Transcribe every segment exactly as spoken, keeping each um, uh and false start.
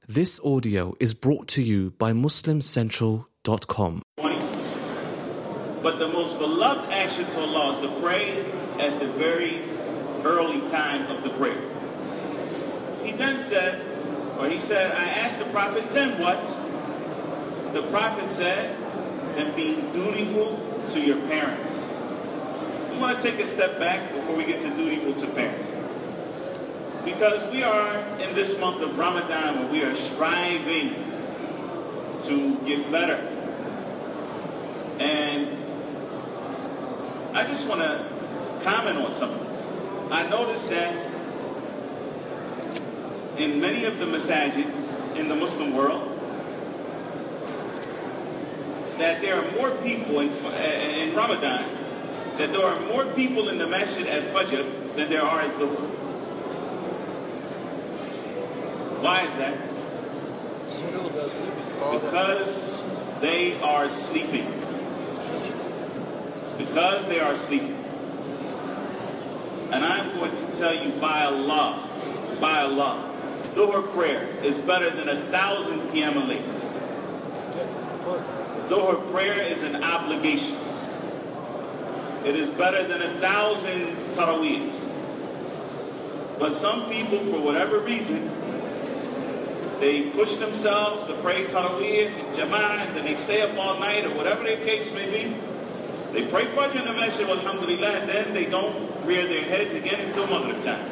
This audio is brought to you by Muslim Central dot com. But the most beloved action to Allah is to pray at the very early time of the prayer. He then said, or he said, I asked the Prophet, then what? The Prophet said, then being dutiful to your parents. We want to take a step back before we get to dutiful to parents. Because we are in this month of Ramadan where we are striving to get better. And I just want to comment on something. I noticed that in many of the masajid in the Muslim world, that there are more people in, in Ramadan, that there are more people in the masjid at Fajr than there are at Dhuhr. Why is that? Because they are sleeping. Because they are sleeping. And I'm going to tell you by Allah, by Allah, Dhuhr prayer is better than a thousand Qiyam al-Layls. Dhuhr prayer is an obligation. It is better than a thousand Taraweehs. But some people, for whatever reason, they push themselves to pray Taraweeh and Jama'ah, and then they stay up all night, or whatever their case may be. They pray Fajr in the Masjid, alhamdulillah, and then they don't rear their heads again until Maghrib time.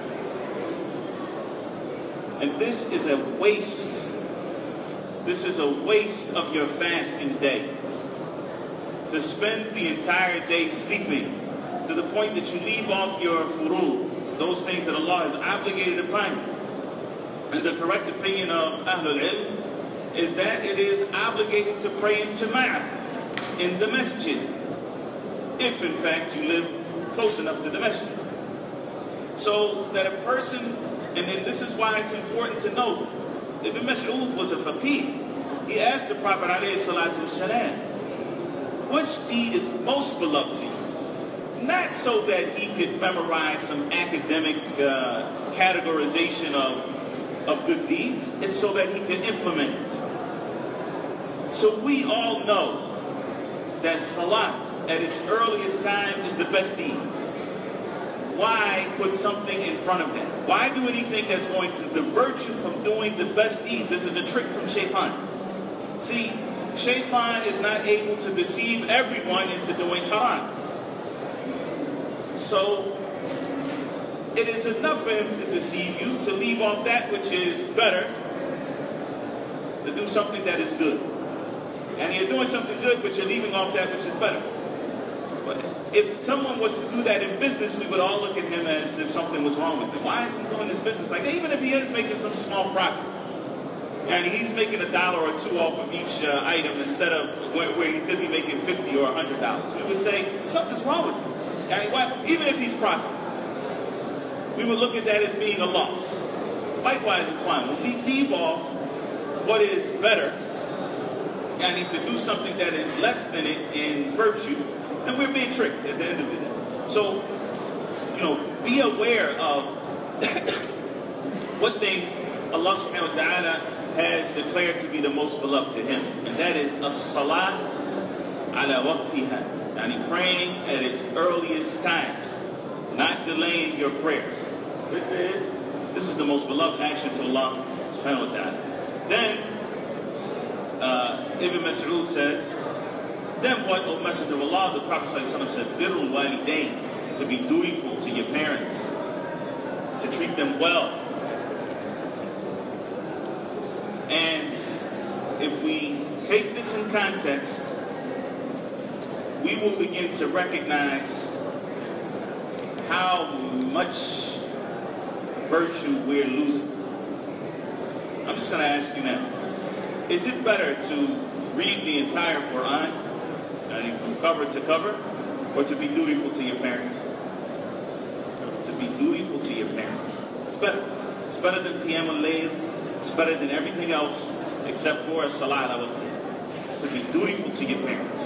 And this is a waste. This is a waste of your fasting day. To spend the entire day sleeping, to the point that you leave off your furud, those things that Allah has obligated upon you. And the correct opinion of Ahlul Ilm is that it is obligated to pray in Jama'ah, in the masjid, if in fact you live close enough to the masjid. So that a person, and then this is why it's important to note, that Ibn Mas'ud was a faqih. He asked the Prophet ﷺ, which deed is most beloved to you? Not so that he could memorize some academic uh, categorization of of good deeds, is so that he can implement it. So we all know that salat at its earliest time is the best deed. Why put something in front of that? Why do anything that's going to divert you from doing the best deeds? This is a trick from shaitan. See, shaitan is not able to deceive everyone into doing haram. So it is enough for him to deceive you, to leave off that which is better, to do something that is good. And you're doing something good, but you're leaving off that which is better. But if someone was to do that in business, we would all look at him as if something was wrong with him. Why is he doing this business like that? Even if he is making some small profit. And he's making a dollar or two off of each uh, item instead of where, where he could be making fifty or a hundred dollars. We would say, something's wrong with him. And why, even if he's profiting. We would look at that as being a loss. Likewise, when we leave off what is better, and I need to do something that is less than it in virtue, then we're being tricked at the end of the day. So, you know, be aware of what things Allah subhanahu wa ta'ala has declared to be the most beloved to Him. And that is as-salat ala waqtiha. Yani praying at its earliest times. Not delaying your prayers. This is this is the most beloved action to Allah subhanahu wa ta'ala. Then uh, Ibn Mas'ud says, then what, O Messenger of Allah? The Prophet said, birrul walidain, to be dutiful to your parents, to treat them well. And if we take this in context, we will begin to recognize how much virtue we're losing. I'm just going to ask you now, is it better to read the entire Quran, I mean, from cover to cover, or to be dutiful to your parents? To be dutiful to your parents. It's better. It's better than Qiyam al-Layl. It's better than everything else except for a salat al-waqti. It's to be dutiful to your parents.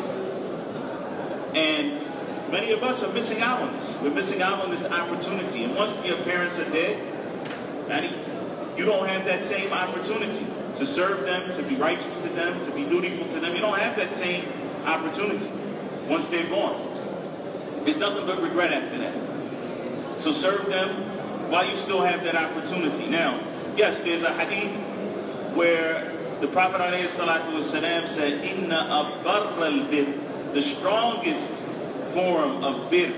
And many of us are missing out on this. We're missing out on this opportunity. And once your parents are dead, you don't have that same opportunity to serve them, to be righteous to them, to be dutiful to them. You don't have that same opportunity once they're gone. There's nothing but regret after that. So serve them while you still have that opportunity. Now, yes, there's a hadith where the Prophet ﷺ said, Inna abarra al-bir, the strongest form of bir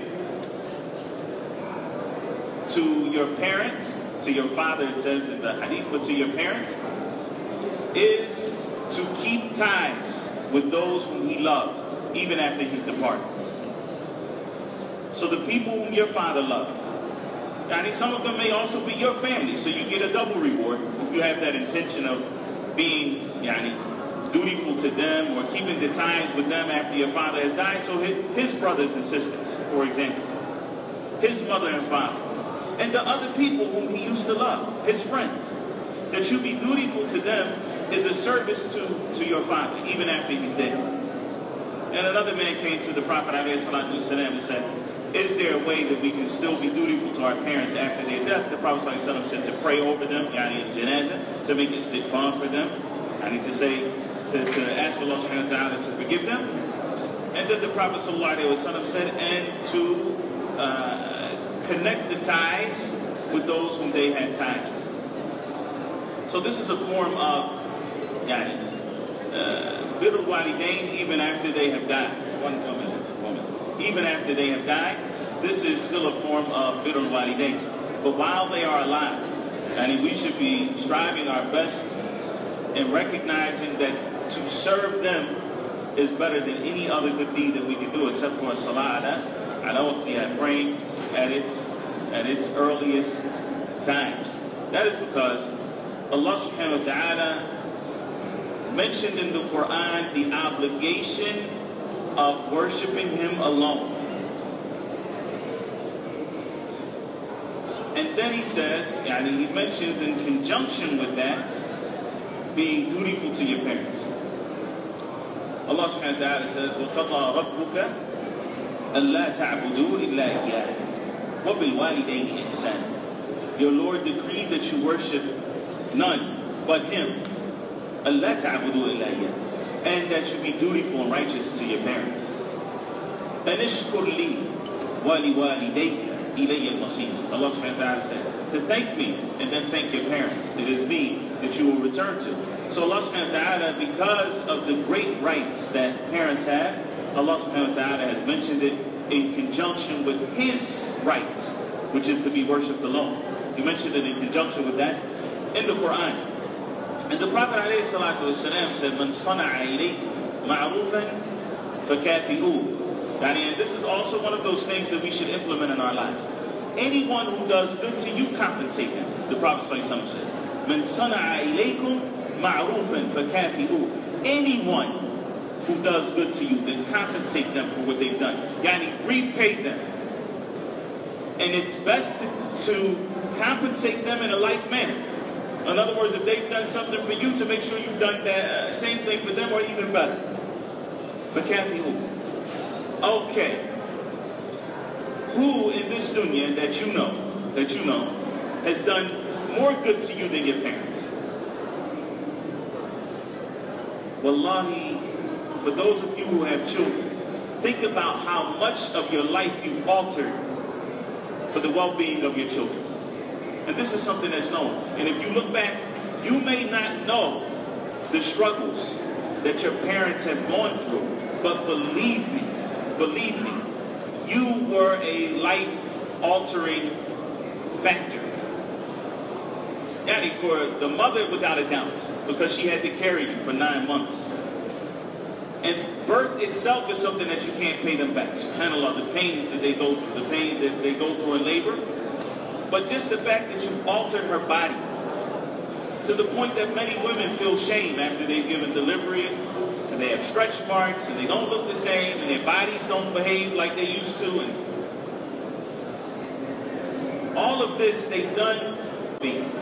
to your parents, to your father, it says in the hadith, but to your parents, is to keep ties with those whom he loved, even after he's departed. So the people whom your father loved, and some of them may also be your family, so you get a double reward if you have that intention of being yani, dutiful to them or keeping the ties with them after your father has died. So his, his brothers and sisters, for example, his mother and father, and the other people whom he used to love, his friends, that you be dutiful to them is a service to, to your father, even after he's dead. And another man came to the Prophet ﷺ and said, is there a way that we can still be dutiful to our parents after their death? The Prophet ﷺ said to pray over them, yani janazah, to make it istighfar for them, yani to say, to, to ask Allah subhanahu wa ta'ala to forgive them. And then the Prophet ﷺ said, and to uh, connect the ties with those whom they had ties with. So this is a form of yani, uh, birrul walidain even after they have died. One woman, woman. Even after they have died, this is still a form of birrul walidain. But while they are alive, and we should be striving our best and recognizing that to serve them is better than any other good deed that we can do, except for a salat, ala praying at its at its earliest times. That is because Allah subhanahu wa ta'ala mentioned in the Quran the obligation of worshiping Him alone. And then He says, yani He mentions in conjunction with that, being dutiful to your parents. Allah subhanahu wa ta'ala says, وَقَضَى رَبُّكَ أَلَّا تَعْبُدُوا إِلَّا إِيَّاهُ وَبِالْوَالِدَيْنِ إِحْسَانًا. Your Lord decreed that you worship none but Him. أَلَّا تَعْبُدُوا إِلَّا إِيَّاهُ. And that you be dutiful and righteous to your parents. And ishkur li waliwalidayka ilayya al-masir. Allah subhanahu wa ta'ala said, to thank me and then thank your parents. It is me that you will return to. So Allah subhanahu wa ta'ala, because of the great rights that parents have, Allah subhanahu wa ta'ala has mentioned it in conjunction with His right, which is to be worshipped alone. He mentioned it in conjunction with that in the Quran. And the Prophet ﷺ said, "Man sana'a ilaykum ma'rufan fakafi'uhu." And this is also one of those things that we should implement in our lives. Anyone who does good to you, compensate them. The Prophet ﷺ said, "Man sana'a ilaykum ma'rufan fakafi'uhu." Anyone who does good to you, then compensate them for what they've done. Yani, repay them. And it's best to, to compensate them in a like manner. In other words, if they've done something for you, to make sure you've done that uh, same thing for them or even better. But Kathy, who? Okay. Who in this dunya that you know, that you know, has done more good to you than your parents? Wallahi, for those of you who have children, think about how much of your life you've altered for the well-being of your children. And this is something that's known. And if you look back, you may not know the struggles that your parents have gone through. But believe me, believe me, you were a life-altering factor. Yani, for the mother, without a doubt, because she had to carry you for nine months. And birth itself is something that you can't pay them back. SubhanAllah, the pains that they go through, the pain that they go through in labor. But just the fact that you've altered her body to the point that many women feel shame after they've given delivery and they have stretch marks and they don't look the same and their bodies don't behave like they used to. And all of this they've done.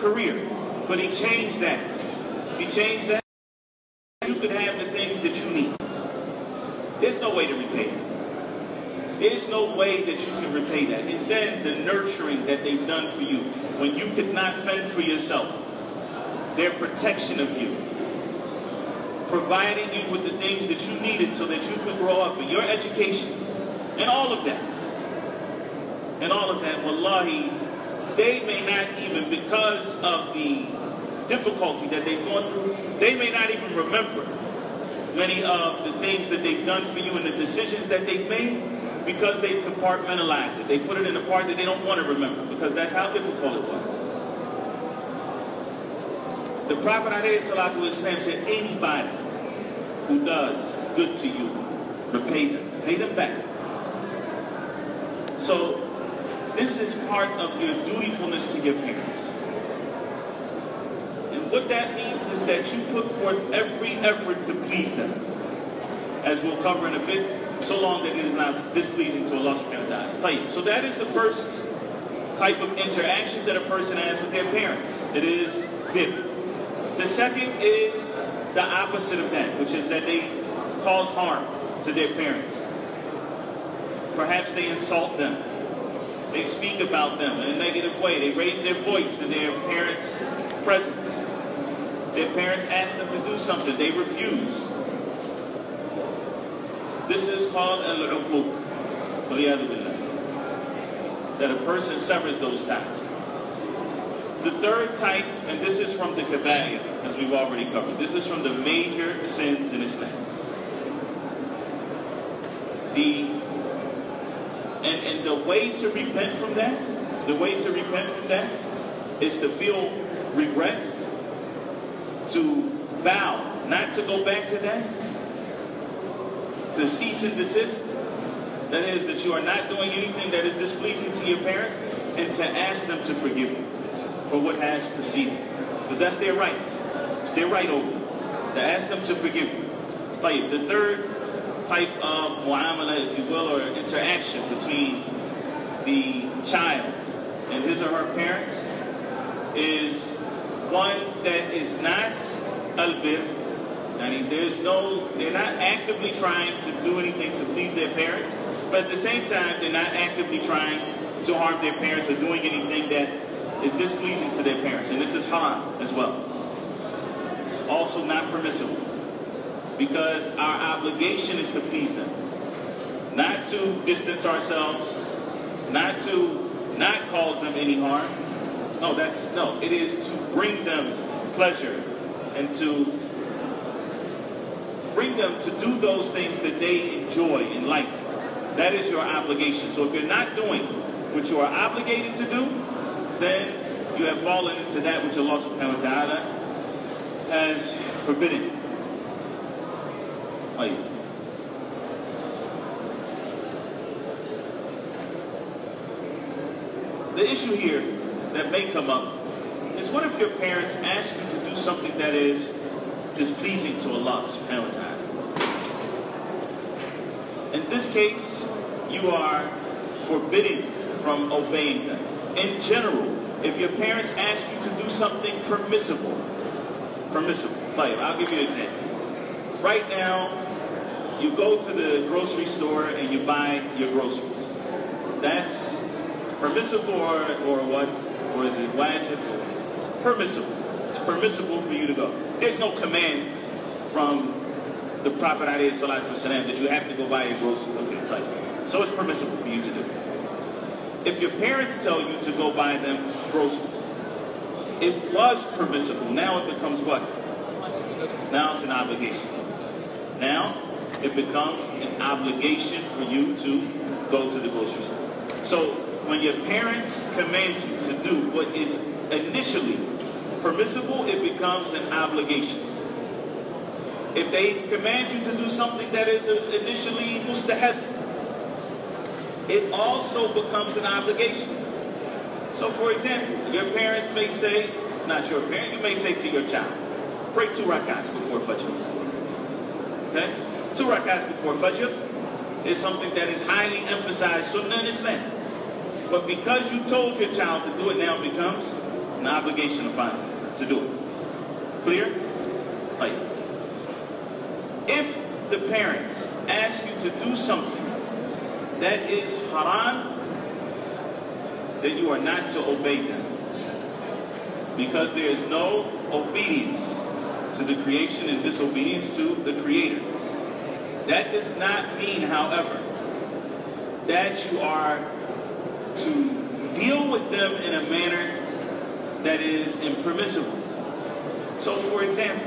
career. But he changed that. He changed that. You could have the things that you need. There's no way to repay it. There's no way that you can repay that. And then the nurturing that they've done for you when you could not fend for yourself. Their protection of you. Providing you with the things that you needed so that you could grow up. And your education. And all of that. And all of that. Wallahi, they may not even, because of the difficulty that they've gone through, they may not even remember many of the things that they've done for you and the decisions that they've made, because they've compartmentalized it. They put it in a part that they don't want to remember, because that's how difficult it was. The Prophet ﷺ said, anybody who does good to you, repay them. Pay them back. So, this is part of your dutifulness to your parents. And what that means is that you put forth every effort to please them. As we'll cover in a bit, so long that it is not displeasing to Allah subhanahu wa ta'ala. So that is the first type of interaction that a person has with their parents. It is good. The second is the opposite of that, which is that they cause harm to their parents. Perhaps they insult them. They speak about them in a negative way. They raise their voice in their parents' presence. Their parents ask them to do something. They refuse. This is called al-uquq. That a person severs those ties. The third type, and this is from the kaba'ir, as we've already covered. This is from the major sins in Islam. The And, and the way to repent from that, the way to repent from that is to feel regret, to vow not to go back to that, to cease and desist. That is, that you are not doing anything that is displeasing to your parents, and to ask them to forgive you for what has preceded. Because that's their right. It's their right over you, to ask them to forgive you. Like the third type of mu'amala, if you will, or interaction between the child and his or her parents is one that is not al-bir. I mean, there's no, they're not actively trying to do anything to please their parents, but at the same time, they're not actively trying to harm their parents or doing anything that is displeasing to their parents. And this is haram as well. It's also not permissible. Because our obligation is to please them. Not to distance ourselves, not to not cause them any harm. No, that's, no, it is to bring them pleasure and to bring them to do those things that they enjoy and like. That is your obligation. So if you're not doing what you are obligated to do, then you have fallen into that which Allah subhanahu wa ta'ala has forbidden. The issue here that may come up is, what if your parents ask you to do something that is displeasing to Allah subhanahu wa ta'ala? In this case, you are forbidden from obeying them. In general, if your parents ask you to do something permissible, permissible, like, I'll give you an example. Right now, you go to the grocery store and you buy your groceries. That's permissible or, or what? Or is it wajib? It's permissible. It's permissible for you to go. There's no command from the Prophet ﷺ that you have to go buy your groceries. Okay, right. So it's permissible for you to do. If your parents tell you to go buy them groceries, it was permissible. Now it becomes what? Now it's an obligation. Now it becomes an obligation for you to go to the grocery store. So when your parents command you to do what is initially permissible, it becomes an obligation. If they command you to do something that is initially mustahab, it also becomes an obligation. So for example, your parents may say, not your parent, you may say to your child, pray two rakats before Fajr. Okay? Two rakats before Fajr is something that is highly emphasized sunnah in Islam. But because you told your child to do it, now it becomes an obligation upon you to do it. Clear? Like, if the parents ask you to do something that is haram, then you are not to obey them. Because there is no obedience to the creation and disobedience to the Creator. That does not mean, however, that you are to deal with them in a manner that is impermissible. So, for example,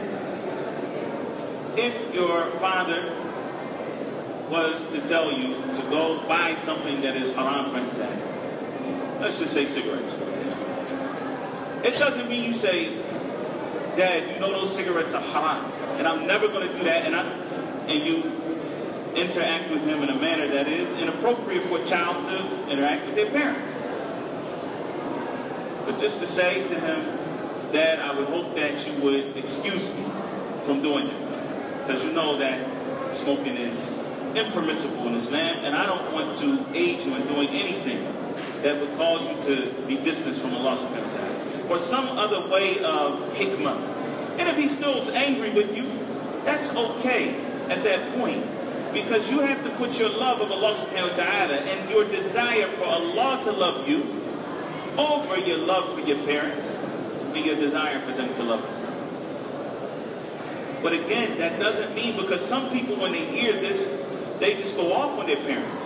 if your father was to tell you to go buy something that is haram for him to have, let's just say cigarettes, for example. It doesn't mean you say, Dad, you know those cigarettes are haram, and I'm never going to do that, and, I, and you interact with him in a manner that is inappropriate for a child to interact with their parents. But just to say to him, Dad, I would hope that you would excuse me from doing it, because you know that smoking is impermissible in Islam, and I don't want to aid you in doing anything that would cause you to be distanced from Allah subhanahu wa ta'ala, or some other way of hikmah. And if he still is angry with you, that's okay at that point, because you have to put your love of Allah subhanahu wa ta'ala and your desire for Allah to love you over your love for your parents and your desire for them to love you. But again, that doesn't mean, because some people, when they hear this, they just go off on their parents.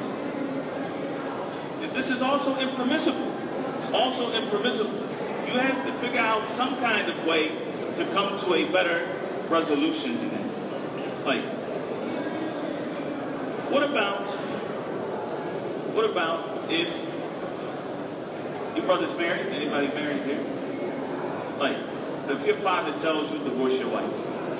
This is also impermissible. It's also impermissible. You have to figure out some kind of way to come to a better resolution than that. Like, what about, what about if your brother's married? Anybody married here? Like, if your father tells you to divorce your wife.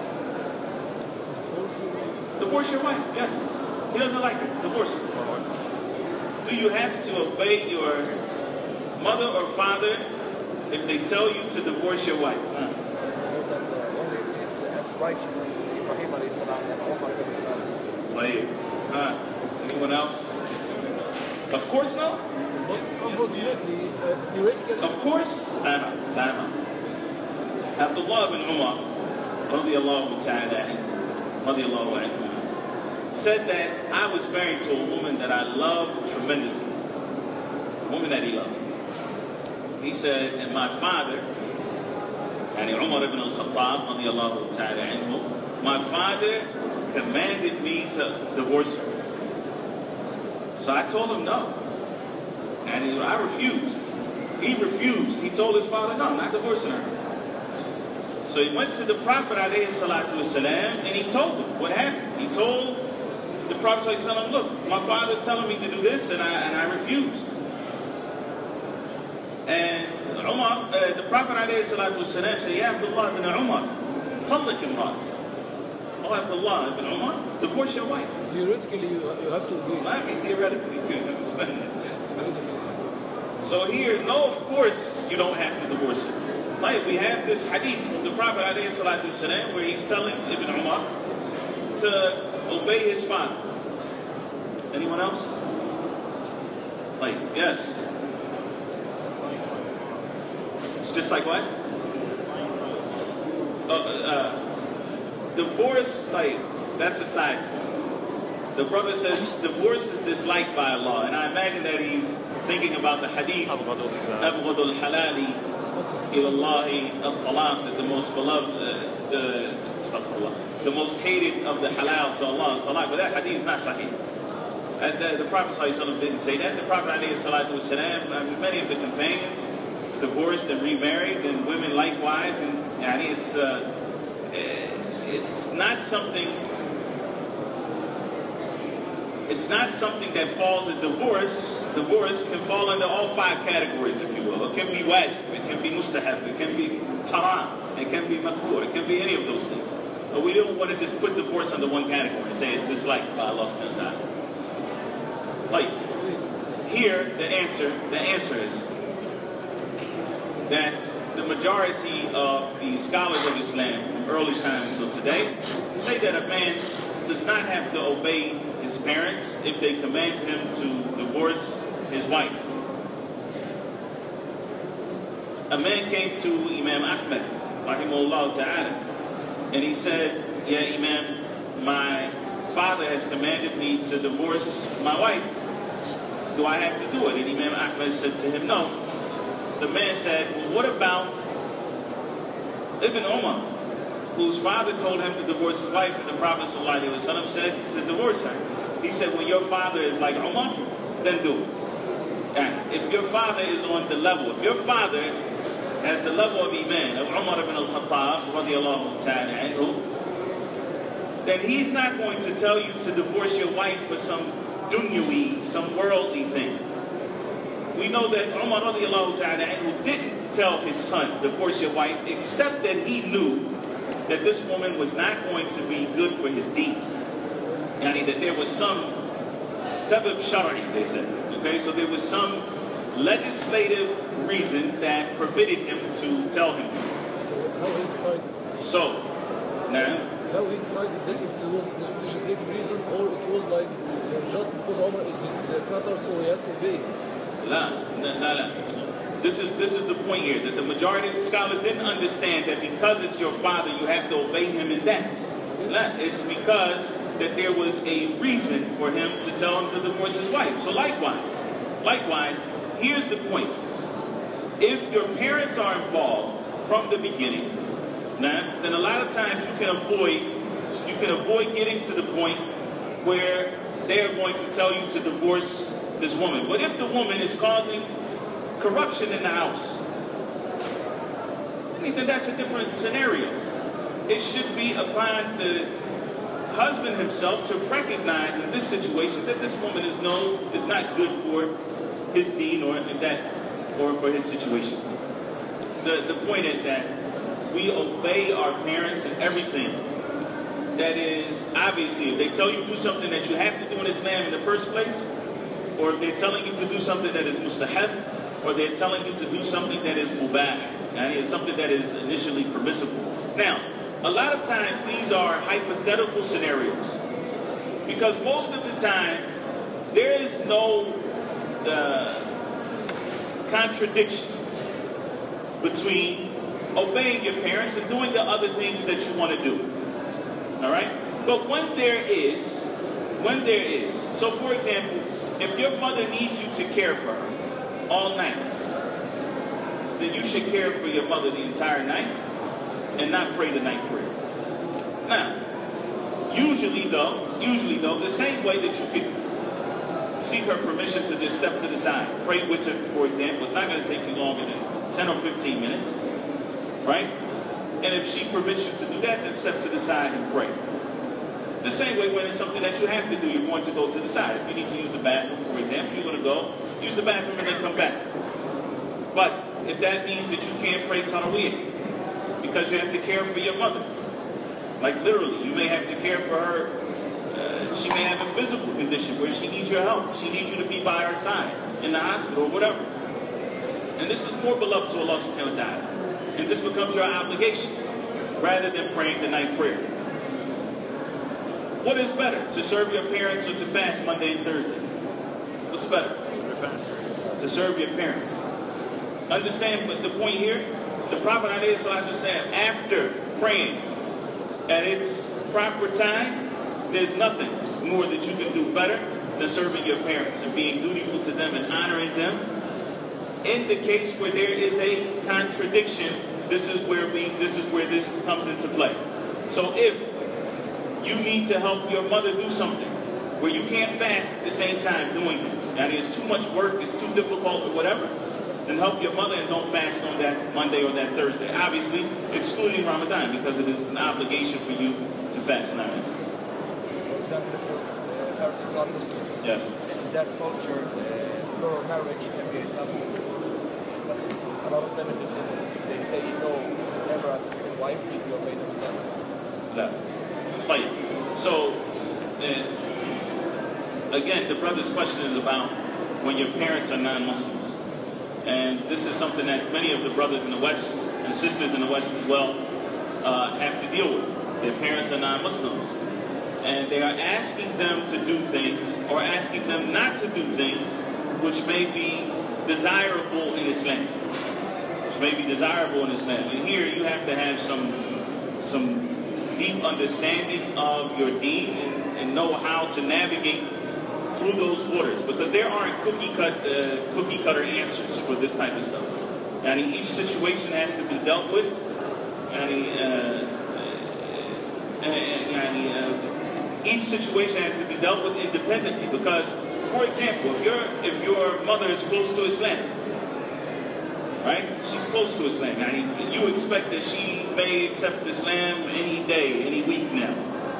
Divorce your wife, yes. He doesn't like her. Divorce her. Do you have to obey your mother or father if they tell you to divorce your wife? Huh? Like, huh? Anyone else? Of course not. Unfortunately, uh, theoretically. Of course. Time out. Time out. Abdullah bin Umar, radiyallahu ta'ala, radiyallahu anhu, said that I was married to a woman that I loved tremendously. A woman that he loved. He said, and my father, yani Umar ibn al-Khattab, radiyallahu ta'ala anhu, my father commanded me to divorce her. So I told him no. And he, I refused. He refused. He told his father, no, I'm not divorcing her. So he went to the Prophet alayhi salatu wasalam, and he told him what happened. He told the Prophet sallallahu alaihi wasallam, look, my father's telling me to do this, and I and I refused. And Umar, uh, the Prophet alayhi salatu wasalam said, Ya Abdullah ibn Umar, tallik imrat. Oh, Abdullah ibn Umar, divorce your wife. Theoretically, you, you have to agree. Well, I mean, theoretically, you can understand that. So here, no, of course, you don't have to divorce her. Like, we have this hadith from the Prophet alayhi salatu wasalam where he's telling Ibn Umar to obey his father. Anyone else? Like, yes. It's just like what? Uh, uh, divorce, like, that's a side point. The brother says divorce is disliked by Allah, and I imagine that he's thinking about the hadith, أبغض الحلال إلى الله الطلاق, is the most beloved, uh, the, the most hated of the halal to Allah is talaq. But that hadith is not sahih. And the, the Prophet ﷺ didn't say that. The Prophet ﷺ, I mean, many of the companions divorced and remarried, and women likewise. And yani, it's uh, it's not something. It's not something that falls in divorce. Divorce can fall under all five categories, if you will. It can be wajib, it can be mustahab, it can be haram, it can be makruh, it can be any of those things. But we don't want to just put divorce under one category and say it's disliked by Allah subhanahu wa ta'ala. Like, here, the answer, the answer is that the majority of the scholars of Islam from early time until today say that a man does not have to obey his parents if they command him to divorce his wife. a man came to Imam Ahmed, rahimahullah ta'ala, and he said, yeah, Imam, my father has commanded me to divorce my wife. Do I have to do it? And Imam Ahmed said to him, no. The man said, well, what about Ibn Umar, whose father told him to divorce his wife, and the Prophet ﷺ said to divorce her? He said, well, your father is like Umar, then do it. And if your father is on the level, if your father has the level of Iman, of Umar ibn al-Khattab, radiallahu ta'ala anhu, then he's not going to tell you to divorce your wife for some dunyawi, some worldly thing. We know that Umar radiallahu ta'ala anhu didn't tell his son, divorce your wife, except that he knew that this woman was not going to be good for his deen. Yani that there was some sabab shari, they said. Okay, so there was some legislative reason that permitted him to tell him. So how he decided? So, now, how he decided that if it was legislative reason or it was like uh, just because Omar is his uh, father, so he has to obey. La, la, la, la. This is this is the point here, that the majority of the scholars didn't understand that because it's your father, you have to obey him in that. La, it's because that there was a reason for him to tell him to divorce his wife. So likewise, likewise, here's the point. If your parents are involved from the beginning, nah, then a lot of times you can avoid you can avoid getting to the point where they are going to tell you to divorce this woman. But if the woman is causing corruption in the house, I think that that's a different scenario. It should be upon the husband himself to recognize in this situation that this woman is no is not good for his deen or that or for his situation. The the point is that we obey our parents in everything. That is, obviously, if they tell you to do something that you have to do in Islam in the first place, or if they're telling you to do something that is mustahab, or they're telling you to do something that is mubah, and it's something that is initially permissible. Now, a lot of times these are hypothetical scenarios, because most of the time there is no uh, contradiction between obeying your parents and doing the other things that you want to do. All right? But when there is, when there is, so for example, if your mother needs you to care for her all night, then you should care for your mother the entire night and not pray the night prayer. Now, usually though, usually though, the same way that you could seek her permission to just step to the side, pray with her, for example, it's not going to take you longer than ten or fifteen minutes, right? And if she permits you to do that, then step to the side and pray. The same way when it's something that you have to do, you're going to go to the side. If you need to use the bathroom, for example, you're going to go, use the bathroom and then come back. But if that means that you can't pray Taraweeh, because you have to care for your mother, like literally, you may have to care for her, uh, she may have a physical condition where she needs your help. She needs you to be by her side in the hospital or whatever. And this is more beloved to Allah subhanahu wa ta'ala. And this becomes your obligation, rather than praying the night prayer. What is better, to serve your parents or to fast Monday and Thursday? What's better? To serve your parents. Understand the point here? The Prophet ﷺ said, after praying at its proper time, there's nothing more that you can do better than serving your parents and being dutiful to them and honoring them. In the case where there is a contradiction, this is where we this is where this comes into play. So if you need to help your mother do something where you can't fast at the same time doing it, and it's too much work, it's too difficult or whatever, then help your mother and don't fast on that Monday or that Thursday. Obviously, excluding Ramadan, because it is an obligation for you to fast. Now, for example, if your uh, parents are not Muslim, yes. in that culture, uh, your marriage can be a taboo. But there's a lot of benefit in it. If they say no, never as a second wife, you should be obeyed them with that. No. Right. So, uh, again, the brother's question is about when your parents are non-Muslims. And this is something that many of the brothers in the West and sisters in the West as well uh, have to deal with. Their parents are non-Muslims. And they are asking them to do things, or asking them not to do things, which may be desirable in Islam. may be desirable in Islam. And here you have to have some some deep understanding of your deen and, and know how to navigate through those waters, because there aren't cookie cut uh, cookie cutter answers for this type of stuff. And each situation has to be dealt with. And, uh, and, uh, each situation has to be dealt with independently. Because, for example, if your if your mother is close to Islam, right? She's close to Islam. I mean, you expect that she may accept Islam any day, any week now.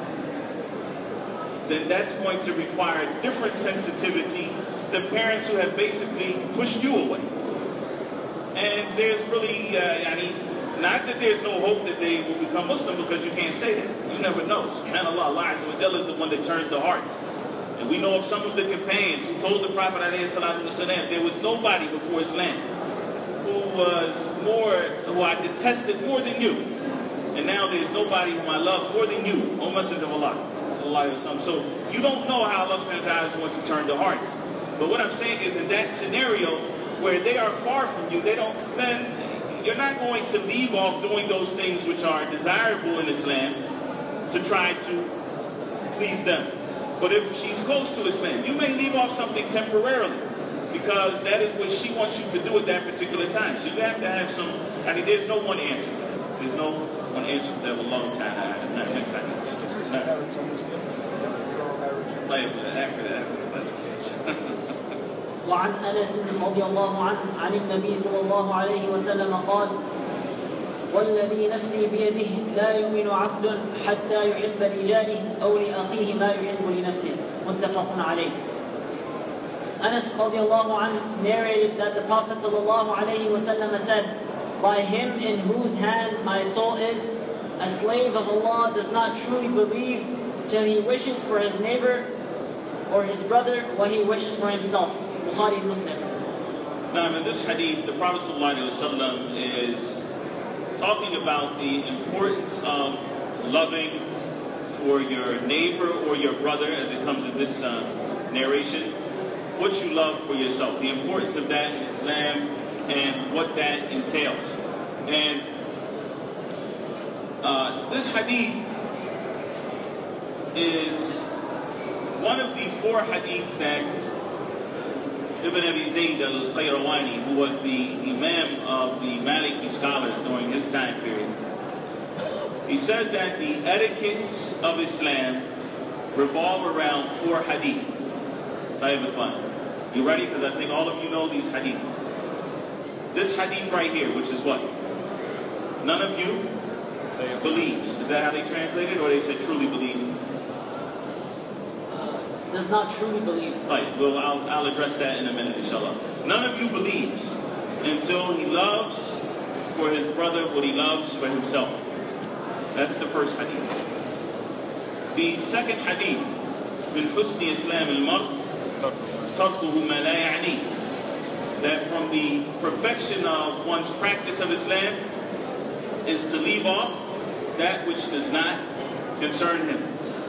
Then that's going to require different sensitivity than parents who have basically pushed you away. And there's really, uh, I mean, not that there's no hope that they will become Muslim, because you can't say that. You never know. SubhanAllah, Allah Azza wa Jalla is the one that turns the hearts. And we know of some of the companions who told the Prophet ﷺ, there was nobody before Islam who was more, who I detested more than you. And now there's nobody whom I love more than you, O Messenger of Allah. So you don't know how Allah subhanahu wa ta'ala is going to turn the hearts. But what I'm saying is, in that scenario where they are far from you, they don't, then you're not going to leave off doing those things which are desirable in Islam to try to please them. But if she's close to Islam, you may leave off something temporarily, because that is what she wants you to do at that particular time. So you have to have some, I mean, there's no one answer. There's no one answer that will long time. Next time. Marriage or Muslim, After that. وعن أنس رضي الله عنه عن النبي صلى الله عليه وسلم قال: والذي نفسي بيده لا يؤمن عبد حتى يحب لجاره أو لأخيه ما يحب لنفسه. متفق عليه. Anas radiallahu anhu narrated that the Prophet sallallahu alayhi wasallam said, by him in whose hand my soul is, a slave of Allah does not truly believe till he wishes for his neighbor or his brother what he wishes for himself. Bukhari Muslim. Now, in this hadith, the Prophet ﷺ is talking about the importance of loving for your neighbor or your brother, as it comes in this uh, narration, what you love for yourself, the importance of that in Islam and what that entails. And uh, this hadith is one of the four hadith that Ibn Abi Zayd al-Qayrawani, who was the Imam of the Maliki scholars during his time period, he said that the etiquettes of Islam revolve around four hadith. You ready? Because I think all of you know these hadith. This hadith right here, which is what? None of you believes. Is that how they translate it? Or they said truly believes? Does not truly believe. Right. Well, I'll, I'll address that in a minute, inshallah. None of you believes until he loves for his brother what he loves for himself. That's the first hadith. The second hadith, من حسن إسلام المرء تركه ما لا يعنيه, that from the perfection of one's practice of Islam is to leave off that which does not concern him,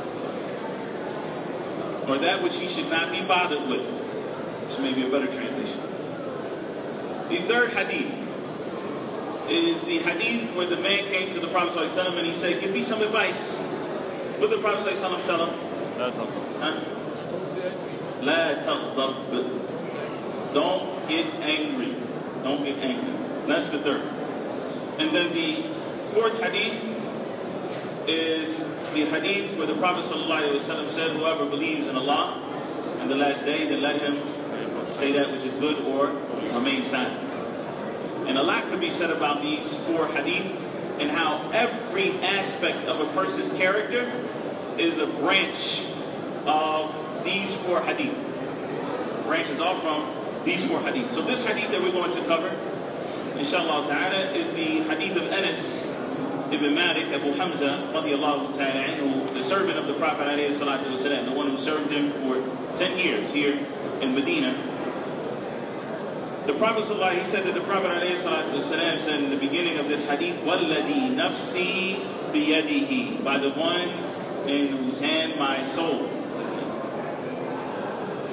or that which he should not be bothered with, which may be a better translation. The third hadith is the hadith where the man came to the Prophet ﷺ and he said, give me some advice. What did the Prophet ﷺ tell him? Huh? La taghdab. Don't get angry. Don't get angry. That's the third. And then the fourth hadith is the hadith where the Prophet ﷺ said, whoever believes in Allah and the last day, then let him say that which is good or remain silent. And a lot could be said about these four hadith and how every aspect of a person's character is a branch of these four hadith. Branches off from these four hadith. So this hadith that we're going to cover, inshallah ta'ala, is the hadith of Anas ibn Malik Abu Hamza radiallahu ta'ala anhu, the servant of the Prophet alayhi salatu wasalam, the one who served him for ten years here in Medina. The Prophet sallallahu, he said that the Prophet alayhi salatu wasalam said in the beginning of this hadith, وَالَّذِي نَفْسِي بِيَدِهِ, by the one in whose hand my soul is in.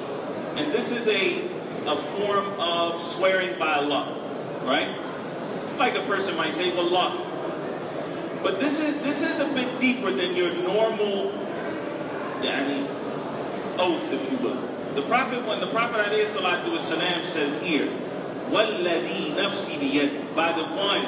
And this is a, a form of swearing by Allah, right? like a person might say, Wallah. But this is this is a bit deeper than your normal yani, oath, if you will. The Prophet, when the Prophet alayhi salatu wasalam says here, وَالَّذِي نَفْسِي بِيَدِهِ, by the one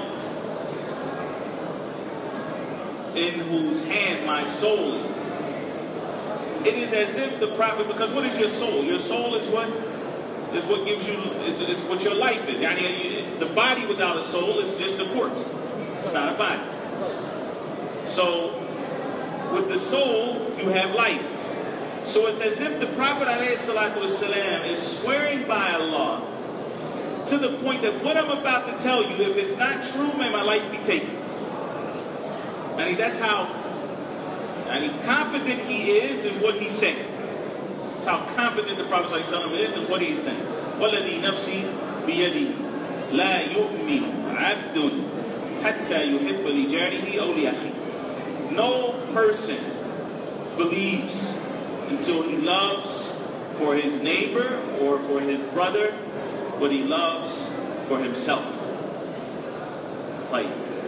in whose hand my soul is. It is as if the Prophet, because what is your soul? Your soul is what is what gives you, is, is what your life is. Yani, the body without a soul is just a corpse. It's not a body. So, with the soul, you have life. So it's as if the Prophet ﷺ is swearing by Allah to the point that what I'm about to tell you, if it's not true, may my life be taken. I mean, that's how I mean, confident he is in what he's saying. That's how confident the Prophet ﷺ is in what he's saying. وَالَّذِي نَفْسِي بِيَدِهِ لَا يُؤْمِنُ عَبْدٌ حَتَّى يُحِبَّ لِجَارِهِ أَوْ لِأَخِيهِ. No person believes until he loves for his neighbor or for his brother what he loves for himself. Like,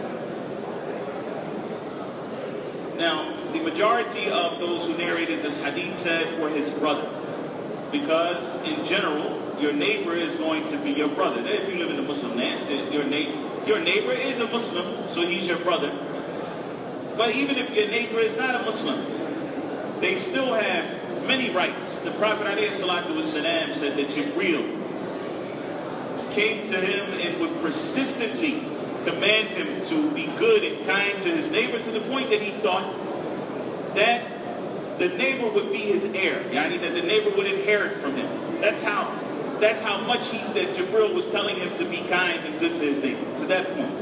now, the majority of those who narrated this hadith said for his brother, because in general, your neighbor is going to be your brother. If you live in a Muslim land, your neighbor, your neighbor is a Muslim, so he's your brother. But even if your neighbor is not a Muslim, they still have many rights. The Prophet ﷺ said that Jibreel came to him and would persistently command him to be good and kind to his neighbor, to the point that he thought that the neighbor would be his heir, yani that the neighbor would inherit from him. That's how that's how much he that Jibreel was telling him to be kind and good to his neighbor, to that point.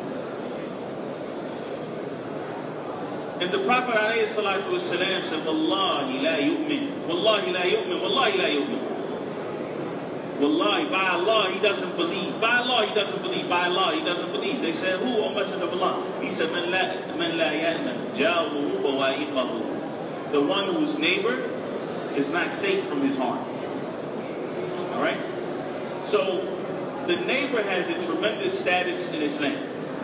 And the Prophet ﷺ said, Wallahi la yu'min, Wallahi la yu'min, Wallahi la yu'min. Wallahi, by Allah, he doesn't believe. By Allah, he doesn't believe. By Allah, he doesn't believe. They said, who, O Messenger of Allah? He said, Man la, man la ya'man, jawruhu bawa'iqahu. The one whose neighbor is not safe from his harm. Alright? So, the neighbor has a tremendous status in Islam.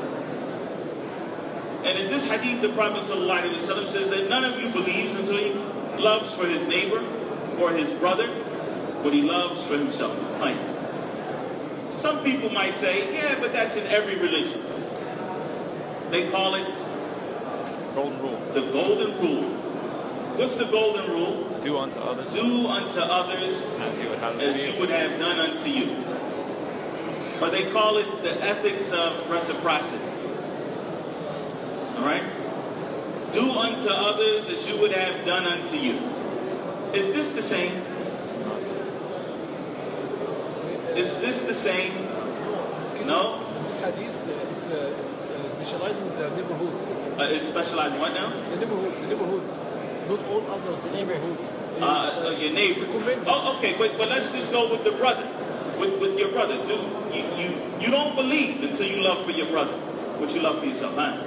And in this hadith, the Prophet ﷺ says that none of you believes until he loves for his neighbor or his brother what he loves for himself. Like, some people might say, yeah, but that's in every religion. They call it golden rule. The golden rule. What's the golden rule? Do unto others. Do unto others as you would have, as you would have done unto you. Or they call it the ethics of reciprocity. Alright? Do unto others as you would have done unto you. Is this the same? Is this the same? No? This hadith, uh, it's uh, uh, specializing in the neighborhood. Uh, it's specialized in what now? It's the neighborhood, the neighborhood. Not all others, the neighborhood. Uh, uh, your neighbors. Oh, okay, but, but let's just go with the brother. With, with your brother. Do, you, you, you don't believe until you love for your brother what you love for yourself, huh?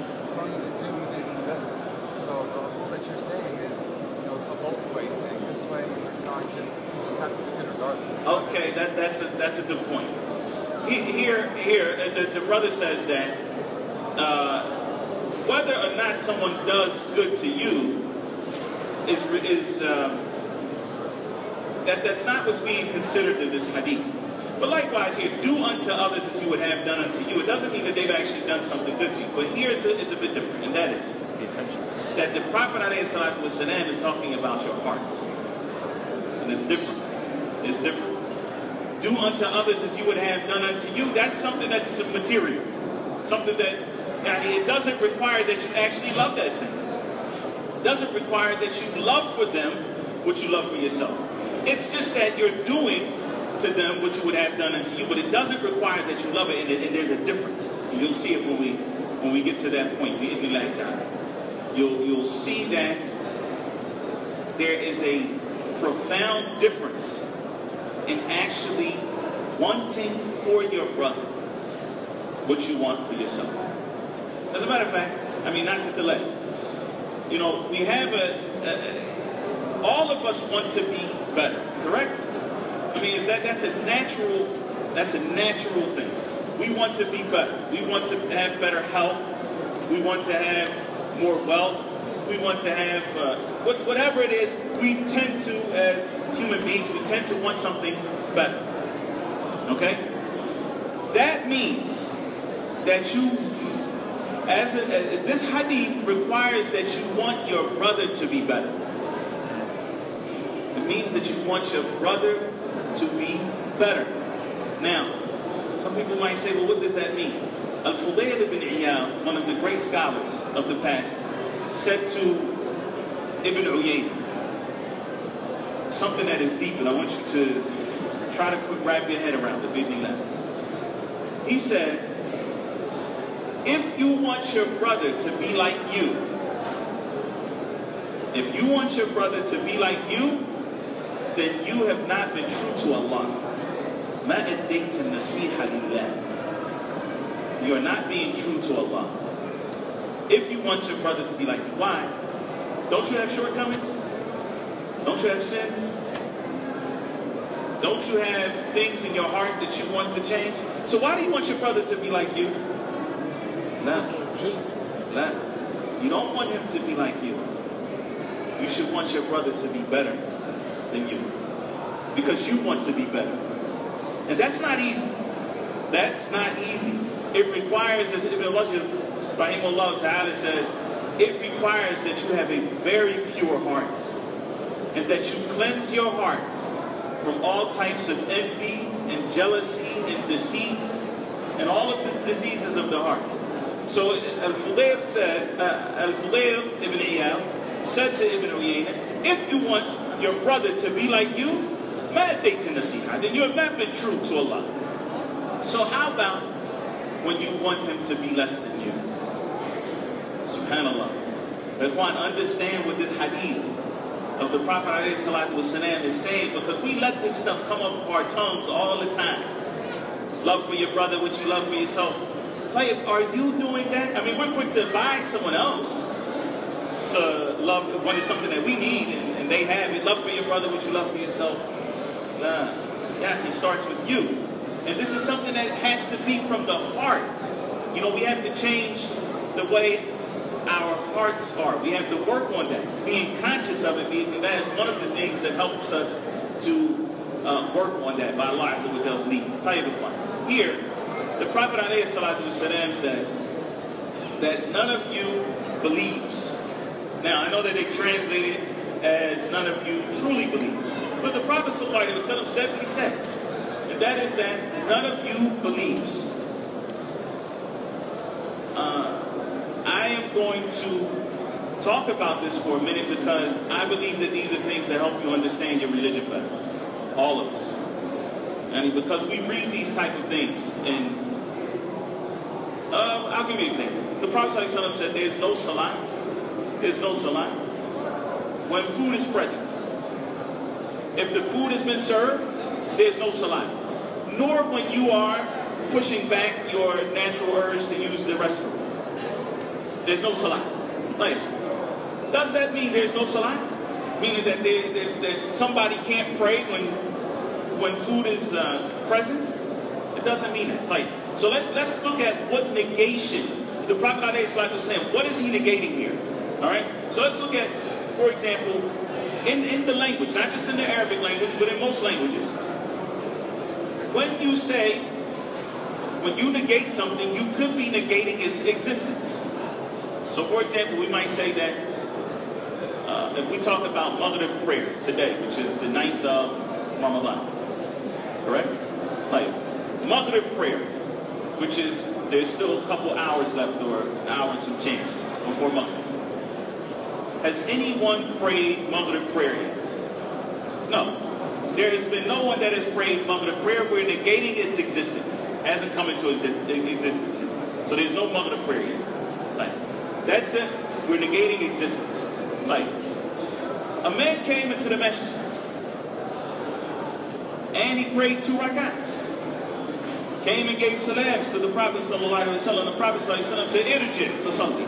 Okay, that, that's a that's a good point. Here, here, the, the brother says that uh, whether or not someone does good to you is is uh, that that's not what's being considered in this hadith. But likewise, here, do unto others as you would have done unto you. It doesn't mean that they've actually done something good to you. But here is a, is a bit different, and that is the intention. That the Prophet ﷺ is talking about your heart, and it's different. It's different. Do unto others as you would have done unto you. That's something that's material. Something that, I mean, it doesn't require that you actually love that thing. It doesn't require that you love for them what you love for yourself. It's just that you're doing to them what you would have done unto you, but it doesn't require that you love it, and, and there's a difference. And you'll see it when we when we get to that point. We in the lifetime. You'll you'll see that there is a profound difference in actually wanting for your brother what you want for yourself. As a matter of fact, I mean, not to delay. You know, we have a, a all of us want to be better, correct? I mean, is that that's a natural that's a natural thing. we want to be better. We want to have better health. We want to have more wealth. We want to have, uh, what, whatever it is, we tend to, as human beings, we tend to want something better. Okay? That means that you, as, a, as this hadith requires that you want your brother to be better. It means that you want your brother to be better. Now, some people might say, well, what does that mean? Al-Fudayl ibn Iyad, one of the great scholars of the past, said to Ibn Uyayna something that is deep, and I want you to try to put, wrap your head around it. He said, if you want your brother to be like you, if you want your brother to be like you, then you have not been true to Allah. You are not being true to Allah. If you want your brother to be like you, why? Don't you have shortcomings? Don't you have sins? Don't you have things in your heart that you want to change? So why do you want your brother to be like you? Nah. Nah. You don't want him to be like you. You should want your brother to be better than you. Because you want to be better. And that's not easy. That's not easy. It requires, as Ibn Rajab, rahimahullah ta'ala, says, it requires that you have a very pure heart. And that you cleanse your heart from all types of envy and jealousy and deceit and all of the diseases of the heart. So Al-Fudayl says, uh, Al-Fudayl ibn Iyad said to Ibn Uyayna, if you want your brother to be like you, then you have not been true to Allah. So how about when you want him to be less than you? SubhanAllah. Ikhwan, understand what this hadith of the Prophet ﷺ is saying, because we let this stuff come off of our tongues all the time. Love for your brother, what you love for yourself. Are you doing that? I mean, we're quick to advise someone else to love when it's something that we need and, and they have it. Love for your brother, what you love for yourself. Nah, yeah, it starts with you. And this is something that has to be from the heart. You know, we have to change the way our hearts are. We have to work on that. Being conscious of it, being, that is one of the things that helps us to uh, work on that by Allah Azza wa Jalla need. Here, the Prophet ﷺ says that none of you believes. Now, I know that they translate it as none of you truly believes. But the Prophet ﷺ said what he said. And that is that none of you believes. Uh, I am going to talk about this for a minute because I believe that these are things that help you understand your religion better. All of us. And because we read these type of things, and uh, I'll give you an example. The Prophet ﷺ said there's no salat. There's no salat when food is present. If the food has been served, there's no salat. Nor when you are pushing back your natural urge to use the restroom. There's no salat. Like, does that mean there's no salat? Meaning that, they, that, that somebody can't pray when when food is uh, present? It doesn't mean that. Like, so let, let's look at what negation the Prophet ﷺ saying. What is he negating here? All right. So let's look at, for example, in in the language, not just in the Arabic language, but in most languages. When you say, when you negate something, you could be negating its existence. So, for example, we might say that uh, if we talk about Maghrib prayer today, which is the ninth of Ramadan, correct? Like Maghrib prayer, which is, there's still a couple hours left, or an hour and some change before Maghrib. Has anyone prayed Maghrib prayer yet? No. There has been no one that has prayed Maghrib prayer. We're negating its existence. It hasn't come into existence. So there's no Maghrib prayer yet. Like, that's it. We're negating existence. Like, a man came into the masjid and he prayed two rakats. Came and gave salams to the Prophet sallallahu alaihi wasallam. The Prophet sallallahu alaihi wasallam said, "Irji for something.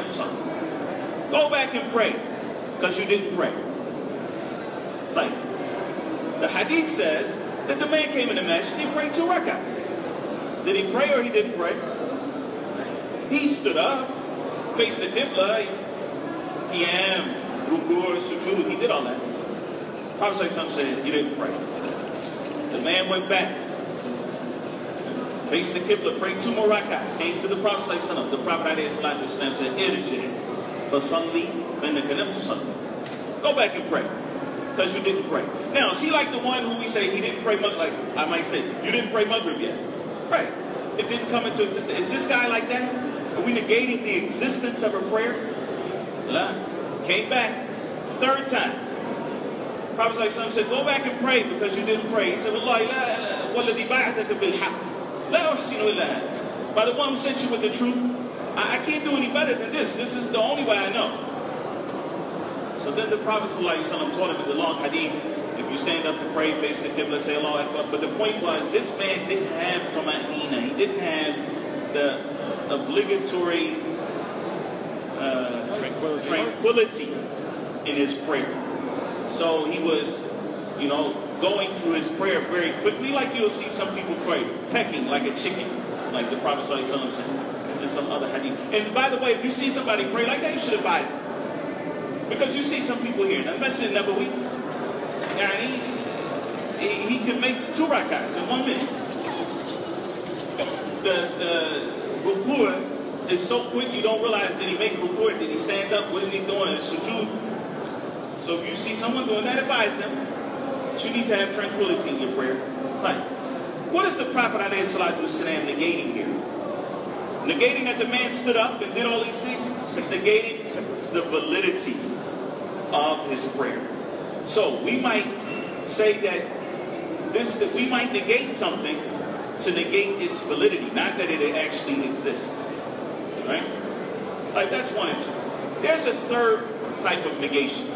Go back and pray, because you didn't pray." Like, the hadith says that the man came in the masjid and he prayed two rakats. Did he pray or he didn't pray? He stood up, faced the Qibla, Qiyam, Rukur, Sujood, he did all that. Prophet said he didn't pray. The man went back, faced the Qibla, prayed two more rakats, came to the Prophet. The Prophet said, Irji, fasalli, innaka lam tusalli. Go back and pray, because you didn't pray. Now, is he like the one who we say he didn't pray Maghrib? Like I might say, you didn't pray Maghrib yet. Right. It didn't come into existence. Is this guy like that? Are we negating the existence of a prayer? La. Came back. Third time. Prophet said, go back and pray because you didn't pray. He said, Wallahi, la, walladhi ba'athaka bil haqq. La uhsinu illa hadha. By the one who sent you with the truth, I, I can't do any better than this. This is the only way I know. So then the Prophet taught him in the long hadith, if you stand up to pray, face the Qibla, say Allahu Akbar. But the point was, this man didn't have Tuma'ina. He didn't have the obligatory uh, tranquility. tranquility in his prayer. So he was, you know, going through his prayer very quickly, like you'll see some people pray, pecking like a chicken, like the Prophet ﷺ said in some other hadith. And by the way, if you see somebody pray like that, you should advise them. Because you see some people here, now Masjid Nabawi, and he, he, he can make two rakats in one minute. The, the rukur is so quick you don't realize that he make rukur, did he stand up, what is he doing, it's sujood. So if you see someone doing that, advise them that you need to have tranquility in your prayer. Right. What is the Prophet ﷺ negating here? Negating that the man stood up and did all these things? It's negating the validity of his prayer. So we might say that this, that we might negate something to negate its validity, not that it actually exists. Right? Like that's one and two. There's a third type of negation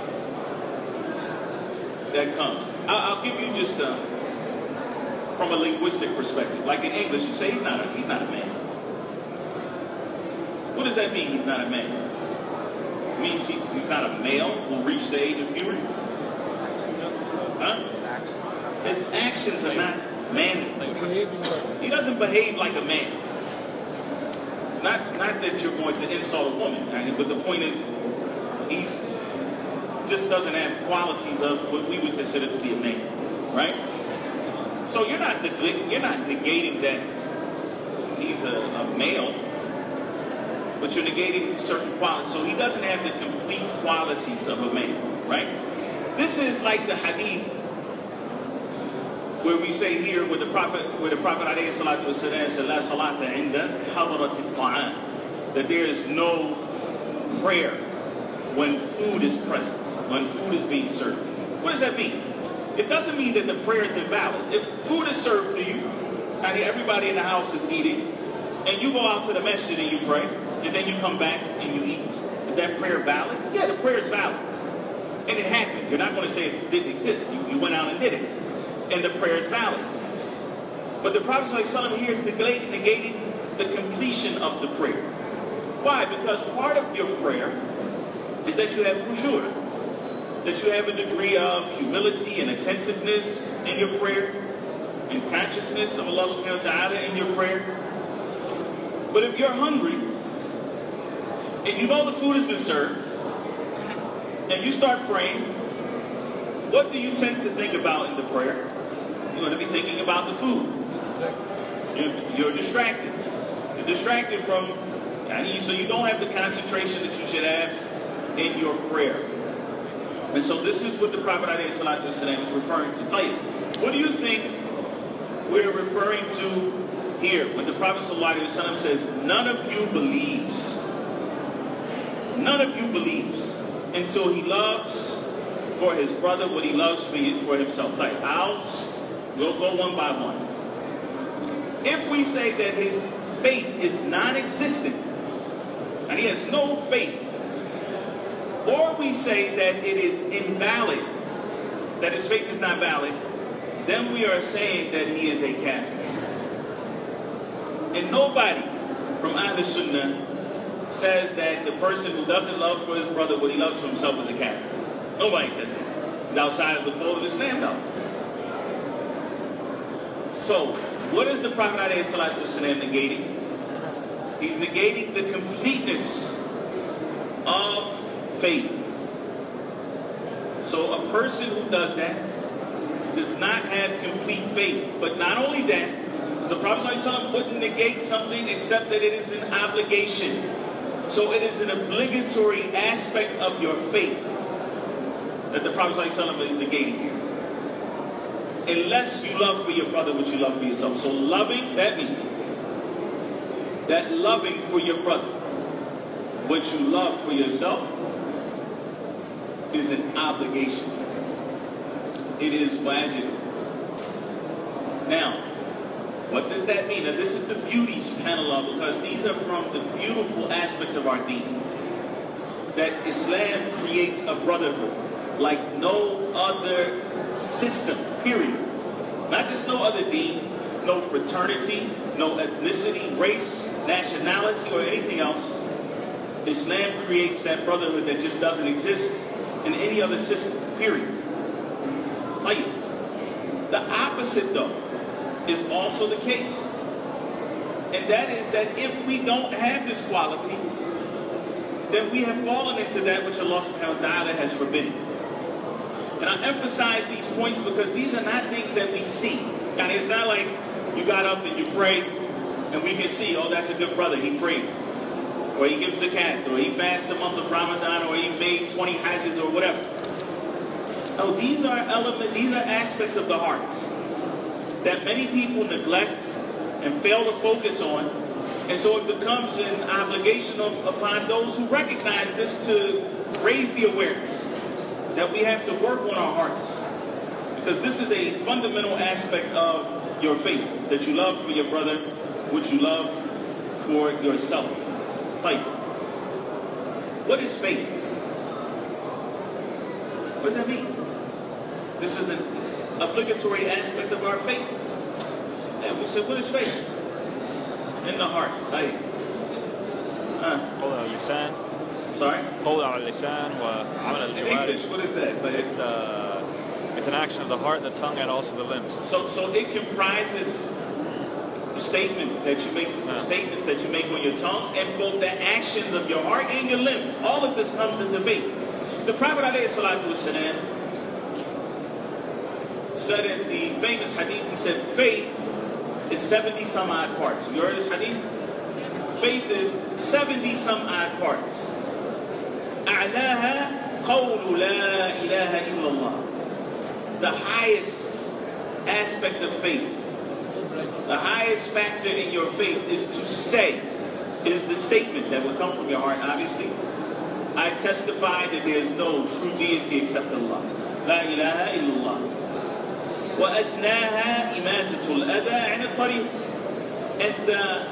that comes. I'll, I'll give you just uh, from a linguistic perspective. Like in English, you say he's not a, he's not a man. What does that mean? He's not a man. It means he, he's not a male who reached the age of puberty. Huh? His actions are not manly. He doesn't behave like a man. Not, not that you're going to insult a woman, right? But the point is, he's just doesn't have qualities of what we would consider to be a man, right? So you're not you're not negating that he's a, a male, but you're negating certain qualities. So he doesn't have the complete qualities of a man, right? This is like the hadith where we say here, where the Prophet, where the Prophet alayhi salatu wasalam said, "La salata inda hadratil ta'am," that there is no prayer when food is present, when food is being served. What does that mean? It doesn't mean that the prayer is invalid. If food is served to you, and everybody in the house is eating, and you go out to the masjid and you pray, and then you come back and you eat, is that prayer valid? Yeah, the prayer is valid. And it happened. You're not going to say it didn't exist. You, you went out and did it. And the prayer is valid. But the Prophet ﷺ here is negating, negating the completion of the prayer. Why? Because part of your prayer is that you have khushu', that you have a degree of humility and attentiveness in your prayer, and consciousness of Allah subhanahu wa ta'ala in your prayer. But if you're hungry, and you know the food has been served, and you start praying, what do you tend to think about in the prayer? You're going to be thinking about the food. You're, you're distracted. You're distracted from, so you don't have the concentration that you should have in your prayer. And so this is what the Prophet ﷺ is referring to. Tayyib, what do you think we're referring to here when the Prophet ﷺ says, none of you believes, none of you believes until he loves for his brother what he loves for, you, for himself. Like, I'll, we'll go one by one. If we say that his faith is non-existent, and he has no faith, or we say that it is invalid, that his faith is not valid, then we are saying that he is a kafir. And nobody from Ahl Sunnah says that the person who doesn't love for his brother what he loves for himself is a kafir. Nobody says that. It's outside of the fold of Islam, though. So, what is the Prophet ﷺ negating? He's negating the completeness of faith. So a person who does that does not have complete faith. But not only that, the Prophet ﷺ wouldn't negate something except that it is an obligation. So it is an obligatory aspect of your faith that the Prophet ﷺ is negating here. Unless you love for your brother what you love for yourself. So loving, that means that loving for your brother what you love for yourself is an obligation. It is wajib. Now, what does that mean? Now, this is the beauty, subhanAllah, because these are from the beautiful aspects of our deen. That Islam creates a brotherhood like no other system, period. Not just no other deen, no fraternity, no ethnicity, race, nationality, or anything else. Islam creates that brotherhood that just doesn't exist in any other system, period. Like, the opposite, though, is also the case. And that is that if we don't have this quality, then we have fallen into that which Allah subhanahu wa ta'ala has forbidden. And I emphasize these points because these are not things that we see. And it's not like you got up and you prayed and we can see, oh, that's a good brother, he prays. Or he gives zakat, or he fasts the month of Ramadan, or he made twenty hajjs, or whatever. No, these are elements, these are aspects of the heart that many people neglect and fail to focus on. And so it becomes an obligation of, upon those who recognize this to raise the awareness that we have to work on our hearts. Because this is a fundamental aspect of your faith, that you love for your brother what you love for yourself. Like, what is faith? What does that mean? This is an obligatory aspect of our faith. And we said, what is faith? In the heart. Like, قول على اللسان. Sorry? قول على اللسان وعمل In الجوارح. English, what is that? Like, It's uh, it's an action of the heart, the tongue, and also the limbs. So, so it comprises statement that you make, Yeah. statements that you make on your tongue, and both the actions of your heart and your limbs. All of this comes into faith. The Prophet ﷺ said in the famous hadith, he said, faith is seventy some odd parts. You heard this hadith? Faith is seventy some odd parts. أعلاها قول لا إله إلا الله. The highest aspect of faith, the highest factor in your faith is to say, is the statement that will come from your heart, obviously. I testify that there is no true deity except Allah. La ilaha illallah. وَأَدْنَاهَا إِمَاتَةُ الْأَذَى عَنِ الطَّرِيقِ. And the,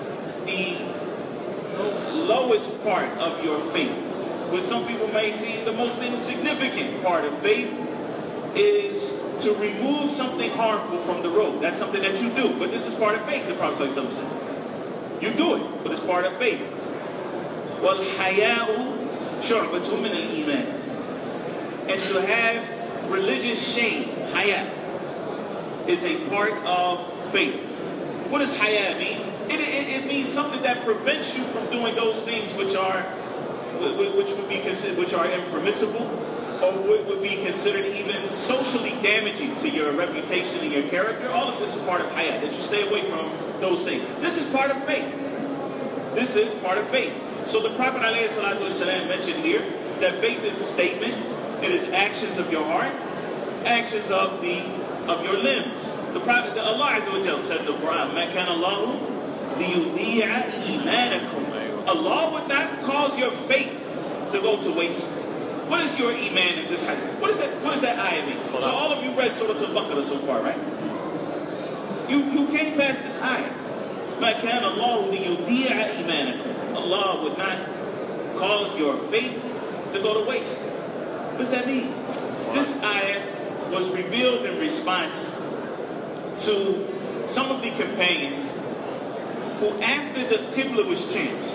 the lowest part of your faith, which some people may see the most insignificant part of faith, is to remove something harmful from the road. That's something that you do. But this is part of faith, the Prophet said. You do it, but it's part of faith. وَالْحَيَاءُ شُعْبَةٌ مِنَ الْإِيمَانِ. And to have religious shame, haya, is a part of faith. What does haya mean? It, it, it means something that prevents you from doing those things which are which would be considered, which are impermissible, or would, would be considered even socially damaging to your reputation and your character. All of this is part of haya, that you stay away from those things. This is part of faith. This is part of faith. So the Prophet ﷺ mentioned here that faith is a statement, it is actions of your heart, actions of the of your limbs. The Prophet, Allah Azza wa Jalla said in the Quran, مَا كَانَ اللَّهُ لِيُضِيعَ إِيمَانَكُمْ. Allah would not cause your faith to go to waste. What is your iman in this hadith? What is that? What does that ayah mean? So all of you read Surah Al-Baqarah so far, right? You you came past this ayah. مَا كَانَ اللَّهُ لِيُضِيعَ إِيمَانَكُمْ. Allah would not cause your faith to go to waste. What does that mean? This ayah was revealed in response to some of the companions who, after the Qibla was changed,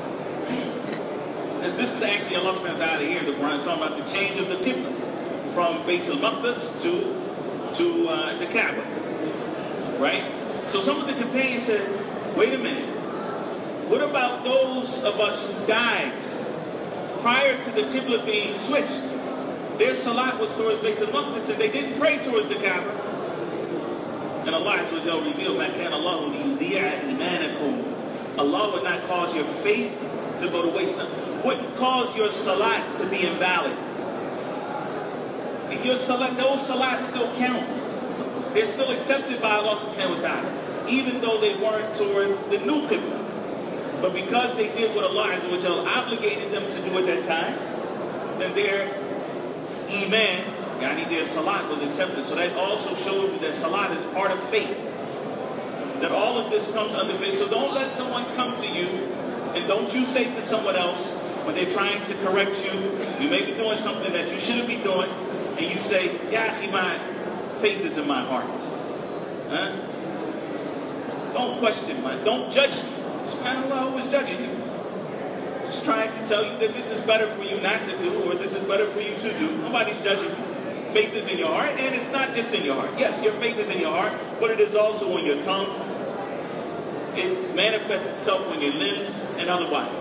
as this is actually Allah subhanahu wa ta'ala here, the Quran is talking about the change of the Qibla from Bayt al-Maqdis to, to uh, the Kaaba. Right? So some of the companions said, wait a minute. What about those of us who died prior to the Qibla being switched? Their salat was towards Bayt al-Maqdis and they didn't pray towards the Kaaba. And Allah Azza wa Jalla revealed, مَا كَانَ اللَّهُ لِيُضِيعَ إِيمَانَكُمْ. Allah would not cause your faith to go to waste. Wouldn't cause your salat to be invalid. And your salat, those salats still count. They're still accepted by Allah subhanahu wa ta'ala, even though they weren't towards the new Qibla. But because they did what Allah Azza wa Jalla obligated them to do at that time, then their iman, yani their salat, was accepted. So that also shows you that salat is part of faith. That all of this comes under faith. So don't let someone come to you, and don't you say to someone else when they're trying to correct you, you may be doing something that you shouldn't be doing, and you say, Ya akhi, my faith is in my heart. Huh? Don't question my, don't judge me. SubhanAllah, who is judging you? Just trying to tell you that this is better for you not to do, or this is better for you to do. Nobody's judging you. Faith is in your heart, and it's not just in your heart. Yes, your faith is in your heart, but it is also on your tongue. It manifests itself on your limbs and otherwise.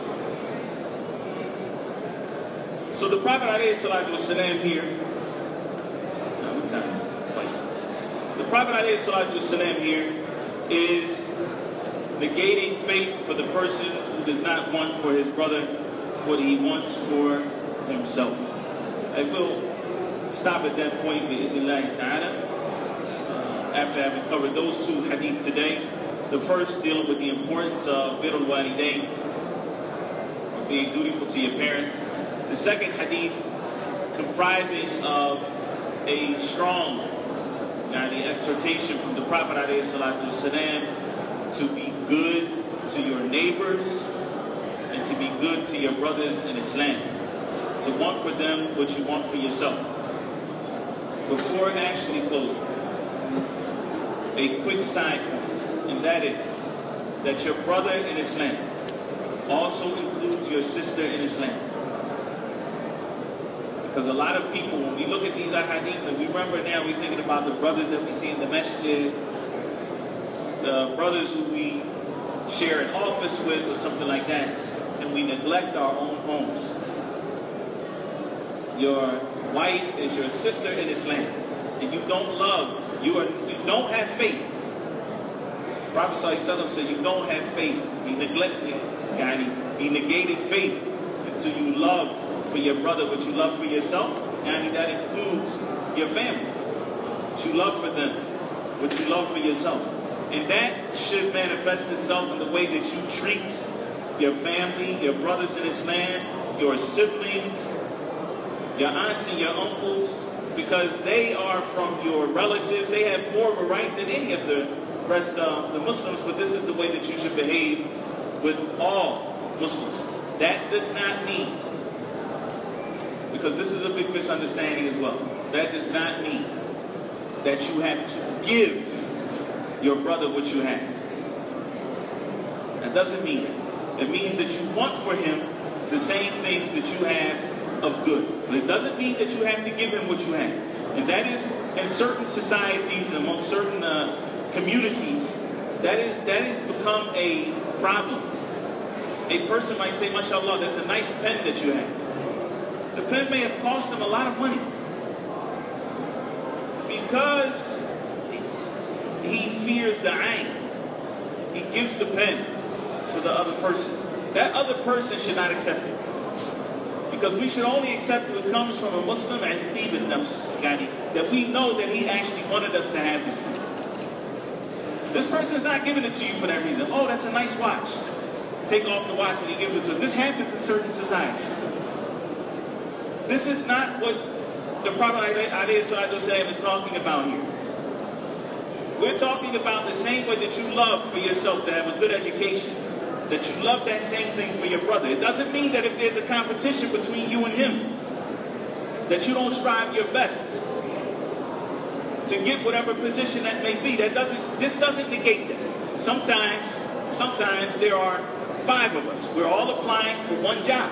So the Prophet ﷺ here, no, what time is it? Wait. The Prophet ﷺ here is negating faith for the person who does not want for his brother what he wants for himself. I will stop at that point bi'idhnillahi ta'ala, uh, after having covered those two hadith today. The first dealing with the importance of birrul walidain, being dutiful to your parents. The second hadith comprising of a strong uh, the exhortation from the Prophet ﷺ to be good to your neighbors and to be good to your brothers in Islam. To want for them what you want for yourself. Before actually closing, a quick side point, and that is that your brother in Islam also includes your sister in Islam. Because a lot of people, when we look at these ahadith, and we remember now, we're thinking about the brothers that we see in the masjid, the brothers who we share an office with or something like that, and we neglect our own homes. Your wife is your sister in Islam, and you don't love, you are, you don't have faith. Prophet ﷺ said you don't have faith. He neglected, he negated faith until you love for your brother what you love for yourself, and that includes your family. What you love for them, what you love for yourself. And that should manifest itself in the way that you treat your family, your brothers in Islam, your siblings, your aunts and your uncles, because they are from your relatives. They have more of a right than any of the rest of the Muslims, but this is the way that you should behave with all Muslims. That does not mean, because this is a big misunderstanding as well, that does not mean that you have to give your brother what you have. That doesn't mean it. It means that you want for him the same things that you have of good. But it doesn't mean that you have to give him what you have. And that is, in certain societies, among certain uh, communities, that is that has become a problem. A person might say, mashallah, that's a nice pen that you have. The pen may have cost him a lot of money. Because he fears the ayn. He gives the pen to the other person. That other person should not accept it. Because we should only accept what comes from a Muslim and tib al-nafs, that we know that he actually wanted us to have this. This person is not giving it to you for that reason. Oh, that's a nice watch. Take off the watch and he gives it to us. This happens in certain societies. This is not what the Prophet ﷺ is talking about here. We're talking about the same way that you love for yourself to have a good education, that you love that same thing for your brother. It doesn't mean that if there's a competition between you and him, that you don't strive your best to get whatever position that may be. That doesn't, this doesn't negate that. Sometimes, sometimes there are five of us. We're all applying for one job.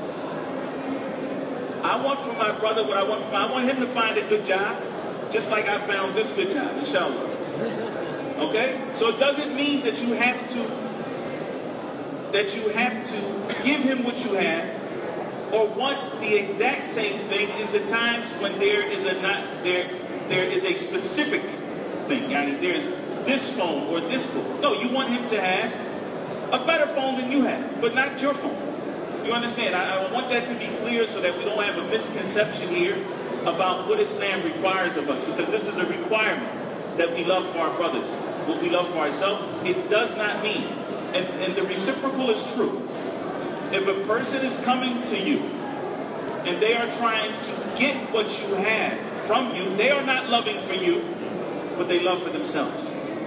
I want for my brother what I want for my, I want him to find a good job, just like I found this good job, inshallah. Okay? So it doesn't mean that you have to that you have to give him what you have or want the exact same thing in the times when there is a not there there is a specific thing. Yani there's this phone or this book. No, you want him to have a better phone than you have, but not your phone. You understand? I, I want that to be clear so that we don't have a misconception here about what Islam requires of us, because this is a requirement that we love for our brothers, what we love for ourselves. It does not mean, and, and the reciprocal is true. If a person is coming to you and they are trying to get what you have from you, they are not loving for you, but they love for themselves.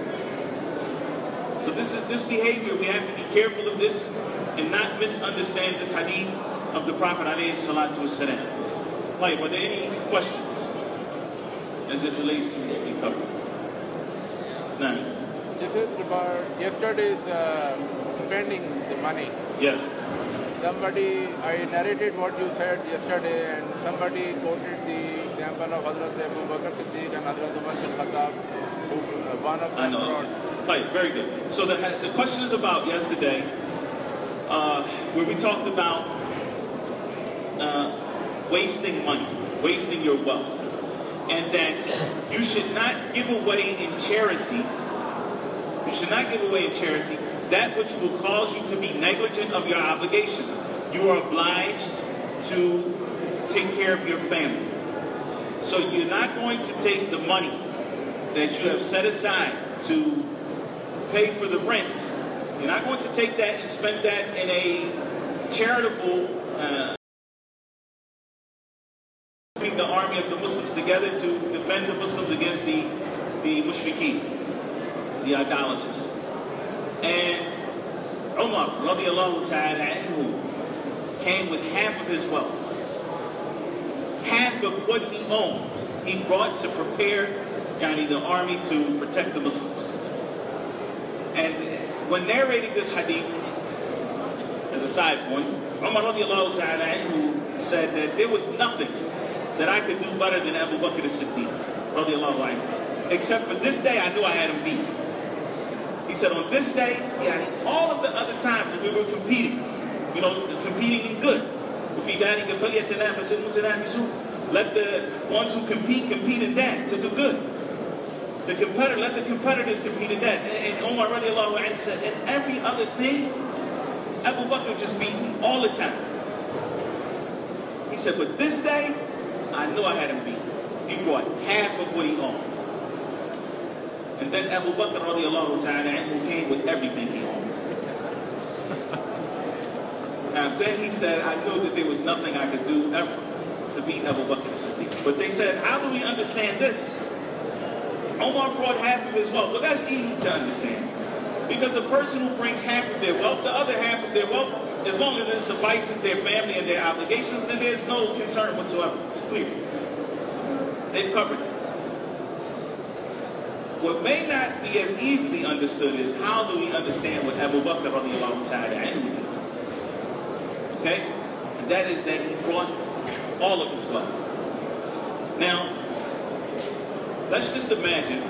So this is this behavior, we have to be careful of this and not misunderstand this hadith of the Prophet alayhi salatu wasalam. Like, were there any questions as it relates to what we covered? None. This is about yesterday's uh, spending the money. Yes. Somebody, I narrated what you said yesterday, and somebody quoted the example of Hazrat Abu Bakr Siddiq and Hazrat Umar bin Khattab, who uh, one of them brought. Right, very good. So the, the question is about yesterday, uh, where we talked about uh, wasting money, wasting your wealth, and that you should not give away in charity, you should not give away in charity that which will cause you to be negligent of your obligations. You are obliged to take care of your family. So you're not going to take the money that you have set aside to pay for the rent. You're not going to take that and spend that in a charitable, uh, putting the army of the Muslims together to defend the Muslims against the, the mushrikeen, the idolaters. And Umar radiallahu ta'ala anhu came with half of his wealth. Half of what he owned, he brought to prepare yani, the army to protect the Muslims. And when narrating this hadith, as a side point, Umar radiallahu ta'ala anhu said that there was nothing that I could do better than Abu Bakr as-Siddiq radiallahu anhu. Except for this day, I knew I had him beat. He said, on this day, yeah, all of the other times that we were competing, you know, competing in good. Let the ones who compete, compete in that, to do good. The competitor, let the competitors compete in that. And, and Umar radiallahu anhu said, and every other thing, Abu Bakr just beat me all the time. He said, but this day, I knew I had him beat. He brought half of what he owned. And then Abu Bakr radiallahu ta'ala anhu came with everything he owned. And then he said, I knew that there was nothing I could do ever to beat Abu Bakr as-Siddiq. But they said, how do we understand this? Omar brought half of his wealth. Well, that's easy to understand. Because a person who brings half of their wealth, the other half of their wealth, as long as it suffices their family and their obligations, then there's no concern whatsoever. It's clear. They've covered it. What may not be as easily understood is how do we understand what Abu Bakr radiallahu ta'ala anhu did? Okay? And that is that he brought all of his wealth. Now, let's just imagine,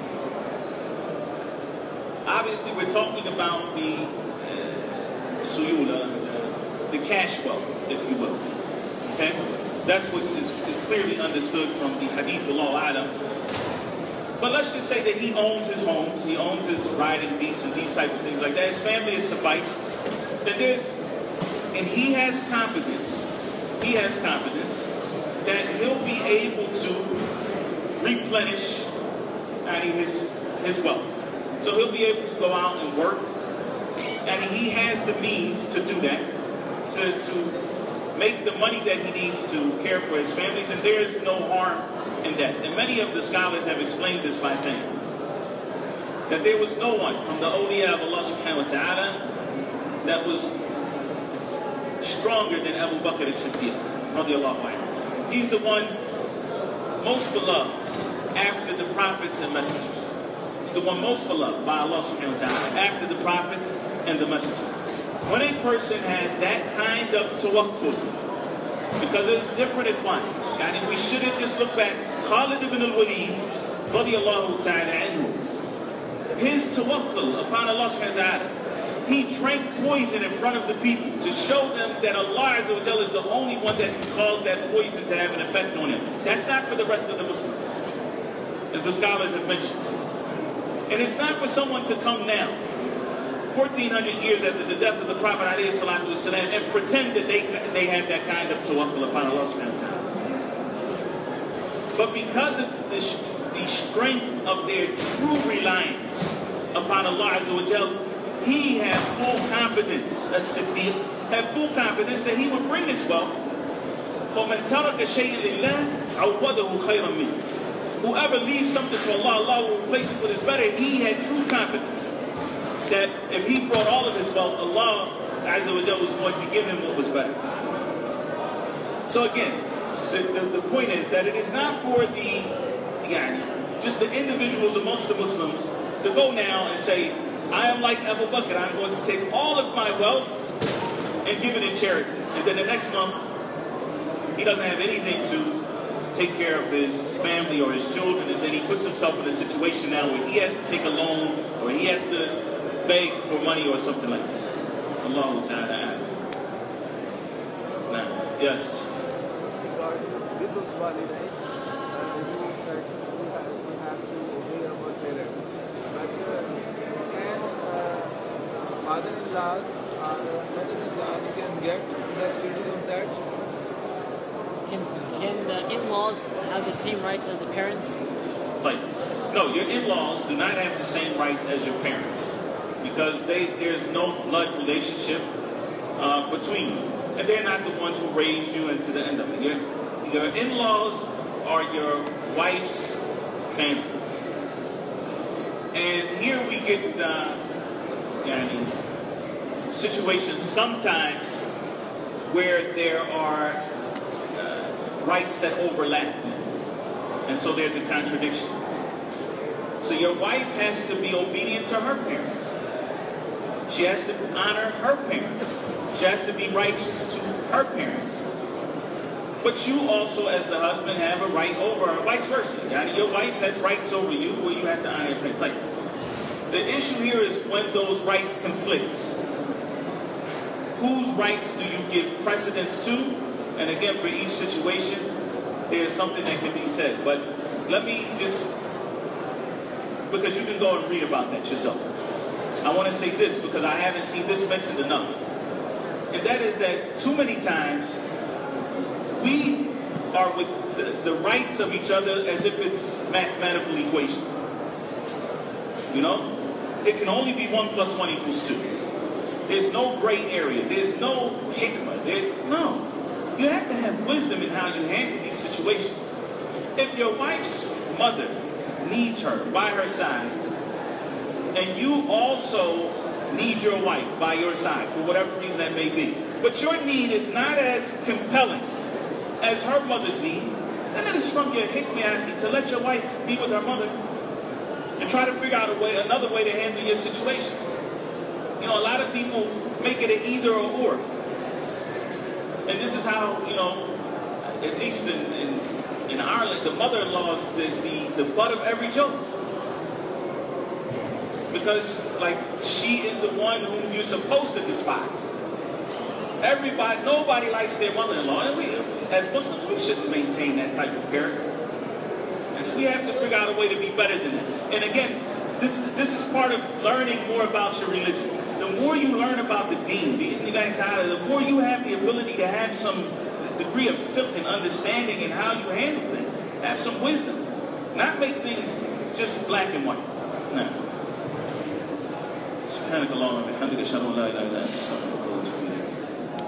obviously we're talking about the uh, suyula, uh, the cash wealth, if you will. Okay? That's what is, is clearly understood from the hadith below Adam. But let's just say that he owns his homes, he owns his riding beasts and these type of things like that. His family is sufficed. That there's, and he has confidence, he has confidence that he'll be able to replenish I mean, his, his wealth. So he'll be able to go out and work, and he has the means to do that, to, to make the money that he needs to care for his family, then there is no harm in that. And many of the scholars have explained this by saying that there was no one from the awliya of Allah subhanahu wa ta'ala that was stronger than Abu Bakr as-Siddiq radiallahu anhu. He's the one most beloved after the prophets and messengers. He's the one most beloved by Allah subhanahu wa ta'ala after the prophets and the messengers. When a person has that kind of tawakkul, because it's different if one, and we shouldn't just look back. Khalid ibn al-Walid, radiallahu ta'ala anhu, his tawakkul upon Allah subhanahu wa ta'ala, he drank poison in front of the people to show them that Allah Azza wa Jalla is the only one that can cause that poison to have an effect on him. That's not for the rest of the Muslims, as the scholars have mentioned. And it's not for someone to come now, fourteen hundred years after the death of the Prophet ﷺ, and pretend that they, they have that kind of tawakkul upon Allah subhanahu wa ta'ala. But because of the, the strength of their true reliance upon Allah Azza wa Jalla, he had full confidence, as Siddiq, had full confidence that he would bring this wealth. وَمَنْ تَرَكَ شَيْءٍ لِلَّهِ عَوَّدَهُ خَيْرًا مِنْهُ. Whoever leaves something for Allah, Allah will replace it with his better. He had true confidence that if he brought all of his wealth, Allah Azza wa Jalla was going to give him what was better. So again, the, the, the point is that it is not for the, yani, just the individuals amongst the Muslims to go now and say, I am like Abu Bakr, I'm going to take all of my wealth and give it in charity. And then the next month, he doesn't have anything to take care of his family or his children, and then he puts himself in a situation now where he has to take a loan or he has to beg for money or something like this. Allahu Ta'ala. Now, yes. Father-in-laws or mother-in-laws can get the status of that? Can, can the in-laws have the same rights as the parents? Like, no, your in-laws do not have the same rights as your parents because they there's no blood relationship uh, between you. And they're not the ones who raised you into the end of it. Your, your in-laws are your wife's family. And here we get uh, yani, situations sometimes where there are uh, rights that overlap. And so there's a contradiction. So your wife has to be obedient to her parents. She has to honor her parents. She has to be righteous to her parents. But you also, as the husband, have a right over her, vice versa. Yani your wife has rights over you, where you have to honor your parents. Like, the issue here is when those rights conflict. Whose rights do you give precedence to? And again, for each situation, there's something that can be said. But let me just, because you can go and read about that yourself. I want to say this because I haven't seen this mentioned enough. And that is that too many times we are with the, the rights of each other as if it's mathematical equation. You know? It can only be one plus one equals two. There's no gray area. There's no hikmah. There, no. You have to have wisdom in how you handle these situations. If your wife's mother needs her by her side, and you also need your wife by your side, for whatever reason that may be, but your need is not as compelling as her mother's need, then it is from your hikmah to let your wife be with her mother and try to figure out a way, another way to handle your situation. You know, a lot of people make it an either or or. And this is how, you know, at least in, in, in Ireland, the mother-in-law is the, the, the butt of every joke. Because, like, she is the one whom you're supposed to despise. Everybody, nobody likes their mother-in-law. And we, as Muslims, we shouldn't maintain that type of character. And we have to figure out a way to be better than that. And again, this, this is part of learning more about your religion. The more you learn about the deen, the more you have the ability to have some degree of fiqh and understanding in how you handle things. Have some wisdom. Not make things just black and white. No. سبحانك اللهم وبحمدك اشهد ان لا اله الا انت استغفرك واتوب اليك